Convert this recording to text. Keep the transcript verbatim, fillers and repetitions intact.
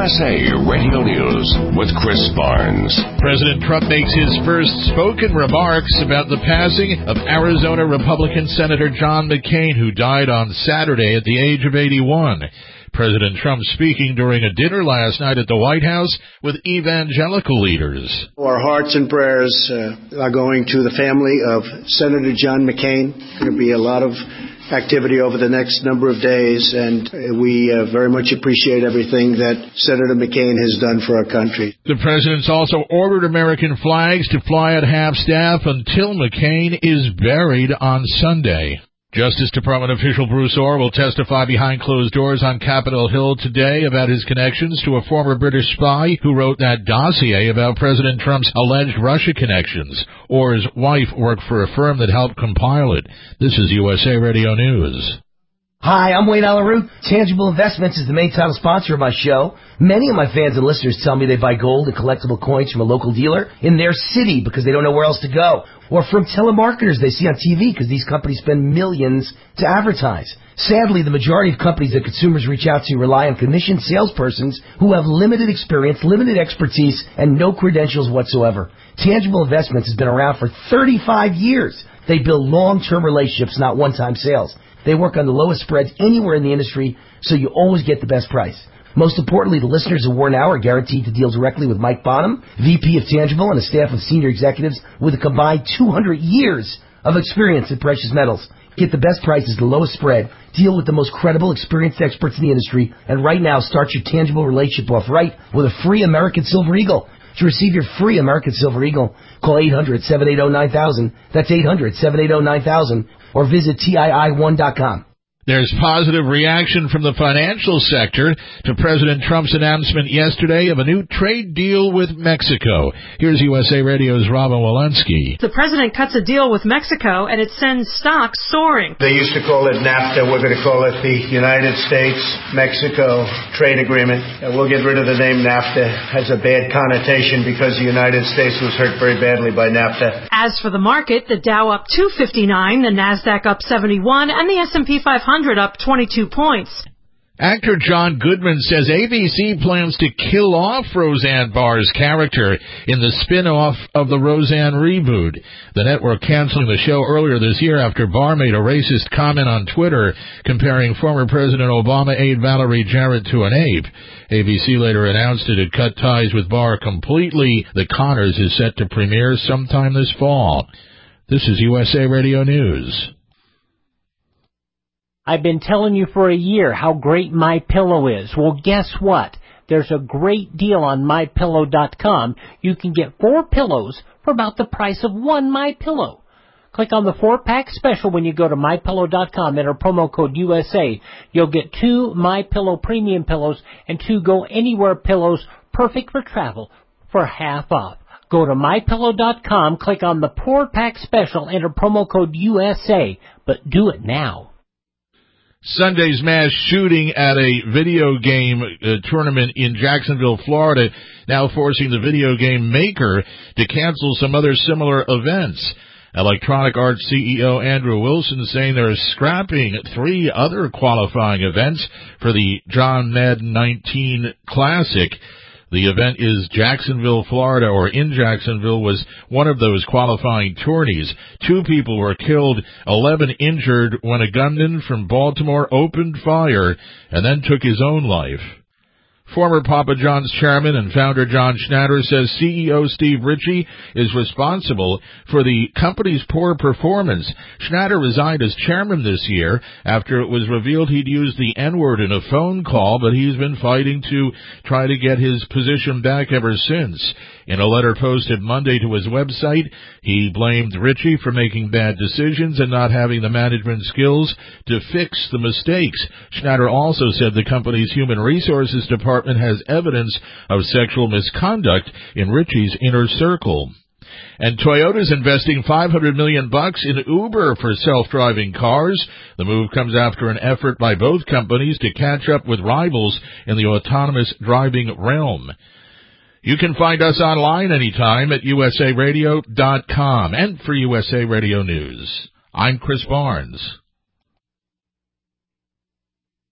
S A Radio News with Chris Barnes. President Trump makes his first spoken remarks about the passing of Arizona Republican Senator John McCain, who died on Saturday at the age of eighty-one. President Trump speaking during a dinner last night at the White House with evangelical leaders. Our hearts and prayers uh, are going to the family of Senator John McCain. There will be a lot of activity over the next number of days, and we uh, very much appreciate everything that Senator McCain has done for our country. The president's also ordered American flags to fly at half-staff until McCain is buried on Sunday. Justice Department official Bruce Orr will testify behind closed doors on Capitol Hill today about his connections to a former British spy who wrote that dossier about President Trump's alleged Russia connections. Orr's wife worked for a firm that helped compile it. This is U S A Radio News. Hi, I'm Wayne Alaroot. Tangible Investments is the main title sponsor of my show. Many of my fans and listeners tell me they buy gold and collectible coins from a local dealer in their city because they don't know where else to go. Or from telemarketers they see on T V because these companies spend millions to advertise. Sadly, the majority of companies that consumers reach out to rely on commissioned salespersons who have limited experience, limited expertise, and no credentials whatsoever. Tangible Investments has been around for thirty-five years. They build long-term relationships, not one-time sales. They work on the lowest spreads anywhere in the industry, so you always get the best price. Most importantly, the listeners of War Now are guaranteed to deal directly with Mike Bonham, V P of Tangible, and a staff of senior executives with a combined two hundred years of experience in precious metals. Get the best prices, the lowest spread, deal with the most credible, experienced experts in the industry, and right now start your Tangible relationship off right with a free American Silver Eagle. To receive your free American Silver Eagle, call eight hundred, seven eight zero, nine thousand. That's eight hundred, seven eight zero, nine thousand. Or visit T I I one dot com. There's positive reaction from the financial sector to President Trump's announcement yesterday of a new trade deal with Mexico. Here's U S A Radio's Robin Walensky. The president cuts a deal with Mexico, and it sends stocks soaring. They used to call it NAFTA. We're going to call it the United States-Mexico Trade Agreement. And we'll get rid of the name NAFTA. It has a bad connotation because the United States was hurt very badly by NAFTA. As for the market, the Dow up two fifty-nine, the NASDAQ up seventy-one, and the S and P five hundred up twenty-two points. Actor John Goodman says A B C plans to kill off Roseanne Barr's character in the spin-off of the Roseanne reboot. The network canceling the show earlier this year after Barr made a racist comment on Twitter comparing former President Obama aide Valerie Jarrett to an ape. A B C later announced it had cut ties with Barr completely. The Connors is set to premiere sometime this fall. This is U S A Radio News. I've been telling you for a year how great MyPillow is. Well, guess what? There's a great deal on My Pillow dot com. You can get four pillows for about the price of one MyPillow. Click on the four-pack special when you go to My Pillow dot com. Enter promo code U S A. You'll get two MyPillow premium pillows and two Go Anywhere pillows, perfect for travel, for half off. Go to My Pillow dot com, click on the four-pack special, enter promo code U S A. But do it now. Sunday's mass shooting at a video game uh, tournament in Jacksonville, Florida, now forcing the video game maker to cancel some other similar events. Electronic Arts C E O Andrew Wilson saying they're scrapping three other qualifying events for the John Madden nineteen Classic. The event is Jacksonville, Florida, or in Jacksonville, was one of those qualifying tourneys. Two people were killed, eleven injured when a gunman from Baltimore opened fire and then took his own life. Former Papa John's chairman and founder John Schnatter says C E O Steve Ritchie is responsible for the company's poor performance. Schnatter resigned as chairman this year after it was revealed he'd used the N-word in a phone call, but he's been fighting to try to get his position back ever since. In a letter posted Monday to his website, he blamed Ritchie for making bad decisions and not having the management skills to fix the mistakes. Schnatter also said the company's human resources department has evidence of sexual misconduct in Ritchie's inner circle. And Toyota's investing five hundred million bucks in Uber for self-driving cars. The move comes after an effort by both companies to catch up with rivals in the autonomous driving realm. You can find us online anytime at U S A Radio dot com. And for U S A Radio News, I'm Chris Barnes.